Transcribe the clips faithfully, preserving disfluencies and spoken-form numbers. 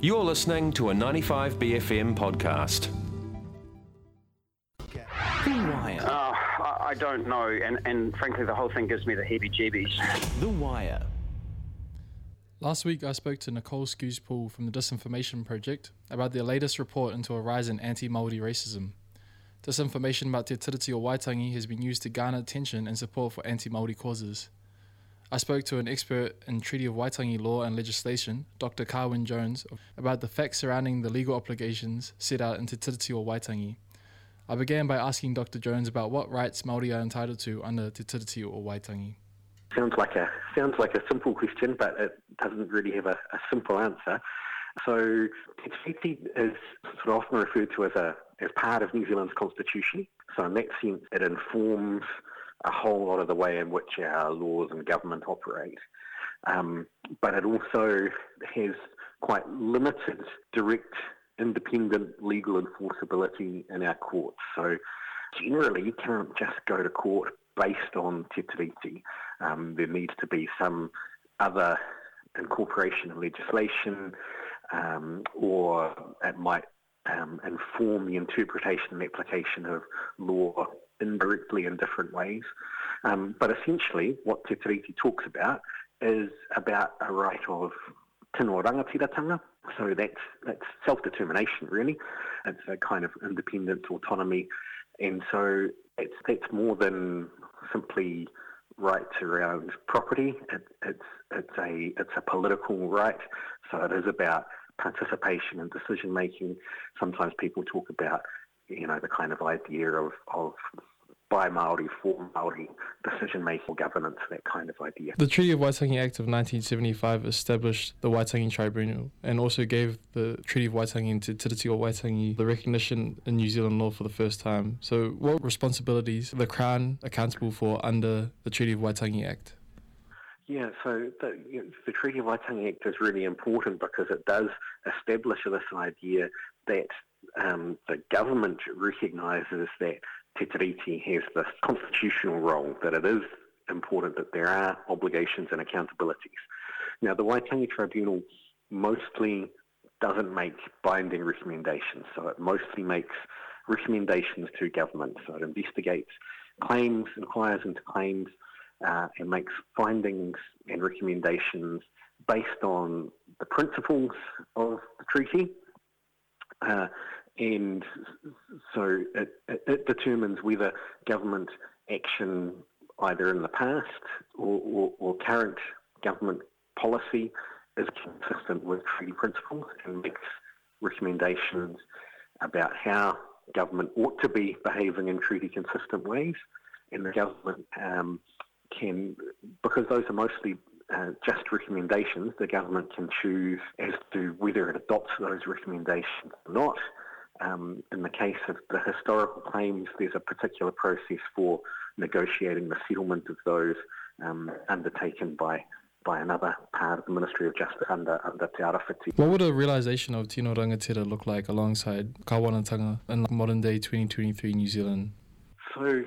You're listening to a ninety-five B F M podcast. The Wire. Uh, I, I don't know, and, and frankly, the whole thing gives me the heebie-jeebies. The Wire. Last week, I spoke to Nicole Scoospool from the Disinformation Project about their latest report into a rise in anti-Māori racism. Disinformation about Te Tiriti o Waitangi has been used to garner attention and support for anti-Māori causes. I spoke to an expert in Treaty of Waitangi law and legislation, Doctor Carwyn Jones, about the facts surrounding the legal obligations set out in Te Tiriti o Waitangi. I began by asking Doctor Jones about what rights Māori are entitled to under Te Tiriti o Waitangi. Sounds like a sounds like a simple question, but it doesn't really have a, a simple answer. So Te Tiriti is sort of often referred to as a as part of New Zealand's constitution. So in that sense, it informs a whole lot of the way in which our laws and government operate. Um, but it also has quite limited direct independent legal enforceability in our courts. So generally, you can't just go to court based on Te Tiriti. Um, there needs to be some other incorporation of legislation, um, or it might um, inform the interpretation and application of law indirectly in different ways. Um, but essentially, what Te Tiriti talks about is about a right of tino rangatiratanga. So that's, that's self-determination, really. It's a kind of independence, autonomy. And so it's that's more than simply rights around property. It, it's it's a it's a political right. So it is about participation and decision making. Sometimes people talk about, you know, the kind of idea of, of by Māori, for Māori, decision-making, governance, that kind of idea. The Treaty of Waitangi Act of nineteen seventy-five established the Waitangi Tribunal and also gave the Treaty of Waitangi and Te Tiriti o Waitangi the recognition in New Zealand law for the first time. So what responsibilities are the Crown accountable for under the Treaty of Waitangi Act? Yeah, so the, you know, the Treaty of Waitangi Act is really important because it does establish this idea that um, the government recognises that Te Tiriti has this constitutional role, that it is important that there are obligations and accountabilities. Now, the Waitangi Tribunal mostly doesn't make binding recommendations, so it mostly makes recommendations to government. So it investigates claims, inquires into claims, uh, and makes findings and recommendations based on the principles of the treaty. Uh, And so it, it, it determines whether government action, either in the past or, or, or current government policy, is consistent with treaty principles, and makes recommendations about how government ought to be behaving in treaty-consistent ways. And the government um, can, because those are mostly uh, just recommendations, the government can choose as to whether it adopts those recommendations or not. Um, in the case of the historical claims, there's a particular process for negotiating the settlement of those um, undertaken by by another part of the Ministry of Justice under, under Te Arawhiti. What would a realisation of tino rangatira look like alongside kāwanatanga in modern-day twenty twenty-three New Zealand? So,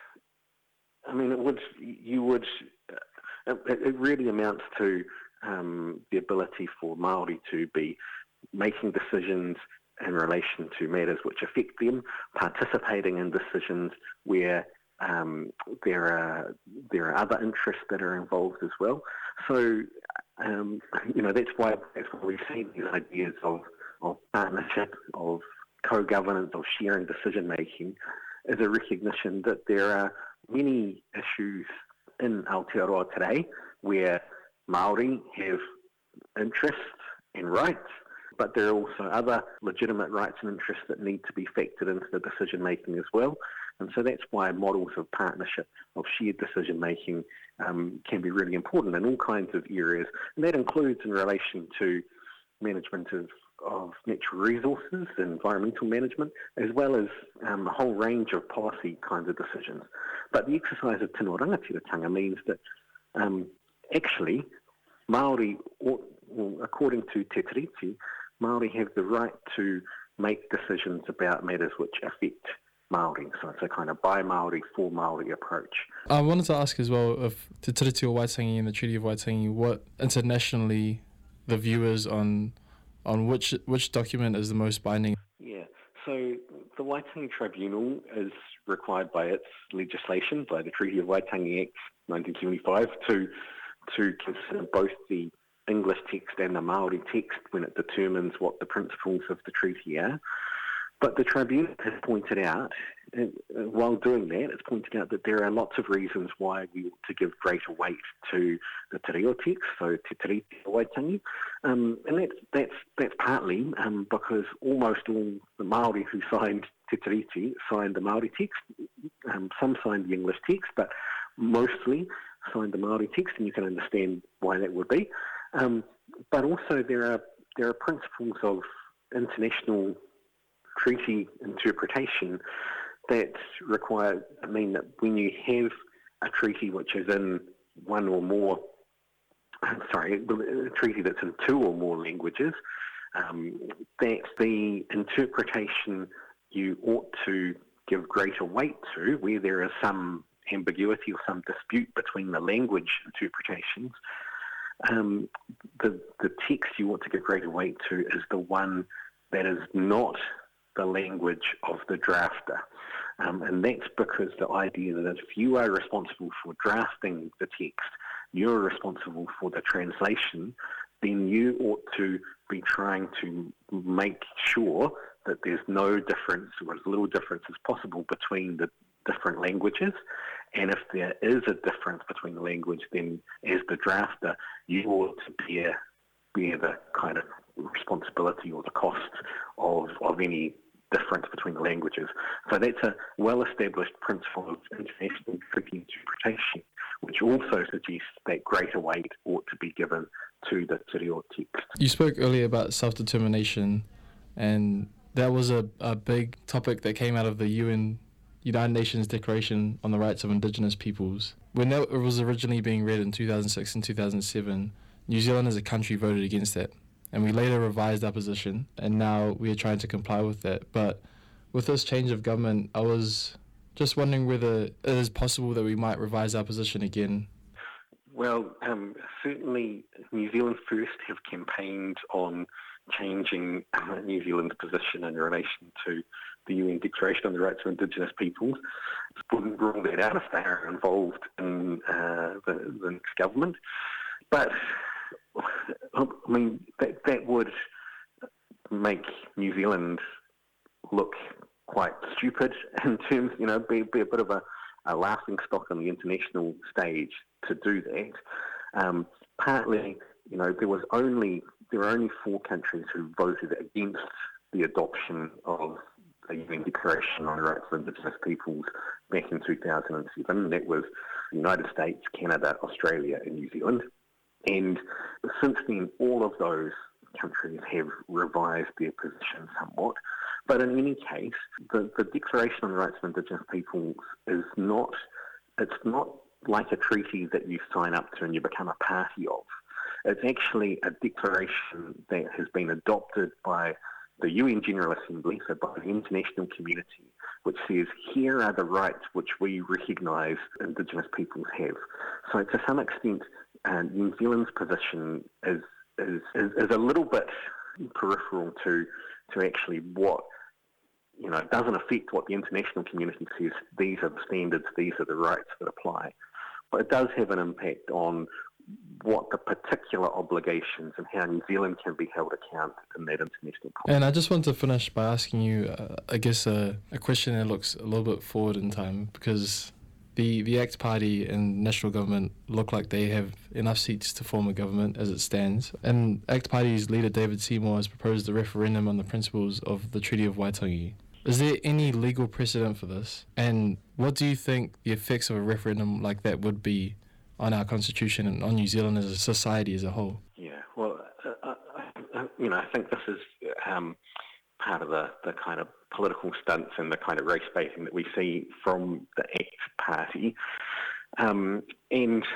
I mean, it would you would it, it really amounts to um, the ability for Māori to be making decisions in relation to matters which affect them, participating in decisions where um, there are there are other interests that are involved as well. So, um, you know, that's why that's why we see these ideas of, of partnership, of co-governance, of sharing decision making, as a recognition that there are many issues in Aotearoa today where Māori have interests and rights, but there are also other legitimate rights and interests that need to be factored into the decision-making as well. And so that's why models of partnership, of shared decision-making, um, can be really important in all kinds of areas. And that includes in relation to management of, of natural resources, environmental management, as well as um, a whole range of policy kinds of decisions. But the exercise of tino rangatiratanga means that um, actually Māori, or, well, according to Te Tiriti, Māori have the right to make decisions about matters which affect Māori. So it's a kind of by Māori, for Māori approach. I wanted to ask as well if Te Tiriti o Waitangi and the Treaty of Waitangi, what internationally the view is on on which which document is the most binding? Yeah, so the Waitangi Tribunal is required by its legislation, by the Treaty of Waitangi Act nineteen seventy-five, to to consider both the English text and the Māori text when it determines what the principles of the treaty are. But the Tribunal has pointed out, and while doing that, it's pointed out that there are lots of reasons why we ought to give greater weight to the Te Reo text, so Te Tiriti o Waitangi. Um, and that's, that's, that's partly um, because almost all the Māori who signed Te Tiriti signed the Māori text. Um, some signed the English text, but mostly signed the Māori text, and you can understand why that would be. Um, but also there are there are principles of international treaty interpretation that require, I mean, that when you have a treaty which is in one or more, sorry, a treaty that's in two or more languages, um, that the interpretation you ought to give greater weight to, where there is some ambiguity or some dispute between the language interpretations, um, the, the text you ought to give greater weight to is the one that is not the language of the drafter. Um, and that's because the idea that if you are responsible for drafting the text, you're responsible for the translation, then you ought to be trying to make sure that there's no difference or as little difference as possible between the different languages. And if there is a difference between the language, then as the drafter, you ought to bear, bear the kind of responsibility or the cost of, of any difference between the languages. So that's a well-established principle of international treaty interpretation, which also suggests that greater weight ought to be given to the Te Reo text. You spoke earlier about self-determination, and that was a, a big topic that came out of the U N United Nations Declaration on the Rights of Indigenous Peoples. When that was originally being read in two thousand six and two thousand seven, New Zealand as a country voted against that. And we later revised our position, and now we are trying to comply with that. But with this change of government, I was just wondering whether it is possible that we might revise our position again. Well, um, certainly New Zealand First have campaigned on changing uh, New Zealand's position in relation to the U N Declaration on the Rights of Indigenous Peoples. Wouldn't rule that out if they are involved in uh, the, the next government. But I mean, that, that would make New Zealand look quite stupid in terms, you know, be, be a bit of a, a laughing stock on the international stage to do that. Um, partly, you know, there was only there were only four countries who voted against the adoption of the U N Declaration on the Rights of Indigenous Peoples back in two thousand seven. That was the United States, Canada, Australia, and New Zealand. And since then, all of those countries have revised their position somewhat. But in any case, the, the Declaration on the Rights of Indigenous Peoples is not, it's not like a treaty that you sign up to and you become a party of. It's actually a declaration that has been adopted by the U N General Assembly, so by the international community, which says, here are the rights which we recognise Indigenous peoples have. So to some extent, uh, New Zealand's position is, is, is, is a little bit peripheral to to actually what, you know, doesn't affect what the international community says, these are the standards, these are the rights that apply. But it does have an impact on what the particular obligations and how New Zealand can be held account in that international policy. And I just want to finish by asking you, uh, I guess, uh, a question that looks a little bit forward in time, because the, the ACT Party and National Government look like they have enough seats to form a government as it stands. And ACT Party's leader, David Seymour, has proposed a referendum on the principles of the Treaty of Waitangi. Is there any legal precedent for this? And what do you think the effects of a referendum like that would be on our constitution and on New Zealand as a society as a whole? Yeah, well, uh, I, you know, I think this is um, part of the, the kind of political stunts and the kind of race baiting that we see from the ACT Party. Um, and,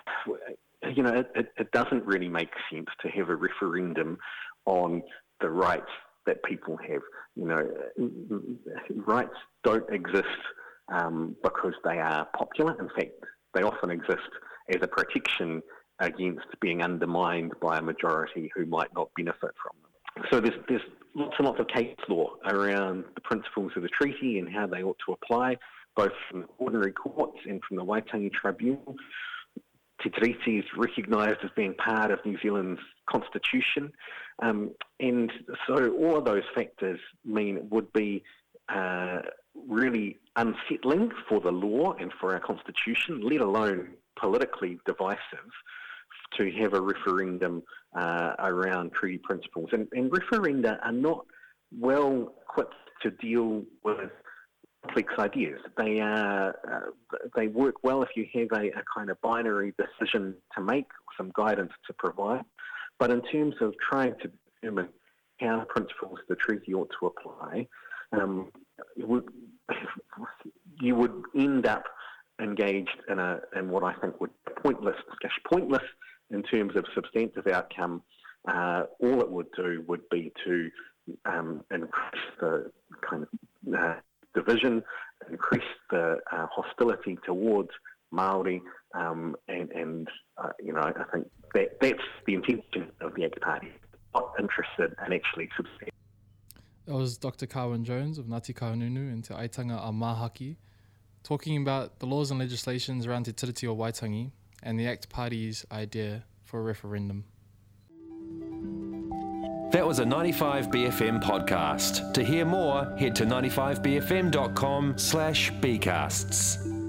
you know, it, it doesn't really make sense to have a referendum on the rights that people have. You know, rights don't exist um, because they are popular. In fact, they often exist as a protection against being undermined by a majority who might not benefit from them. so there's, there's lots and lots of case law around the principles of the treaty and how they ought to apply, both from the ordinary courts and from the Waitangi Tribunal. Te Tiriti is recognised as being part of New Zealand's constitution, um, and so all of those factors mean it would be uh, really unsettling for the law and for our constitution, let alone politically divisive, to have a referendum uh, around treaty principles. And, and referenda are not well equipped to deal with complex ideas. They are uh, they work well if you have a, a kind of binary decision to make, some guidance to provide. But in terms of trying to determine how principles of the treaty ought to apply, um, you, would, you would end up engaged in a in what I think would be pointless discussion. Pointless in terms of substantive outcome. Uh, all it would do would be to um, increase the kind of uh, division, increase the uh, hostility towards Māori, um, and, and uh, you know, I think that that's the intention of the ACT Party, not interested in actually substantive. That was Doctor Carwyn Jones of Ngāti Kahungunu and Te Aitanga a Mahaki, talking about the laws and legislations around Te Tiriti o Waitangi and the ACT Party's idea for a referendum. That was a ninety-five B F M podcast. To hear more, head to ninety-five b f m dot com slash bcasts.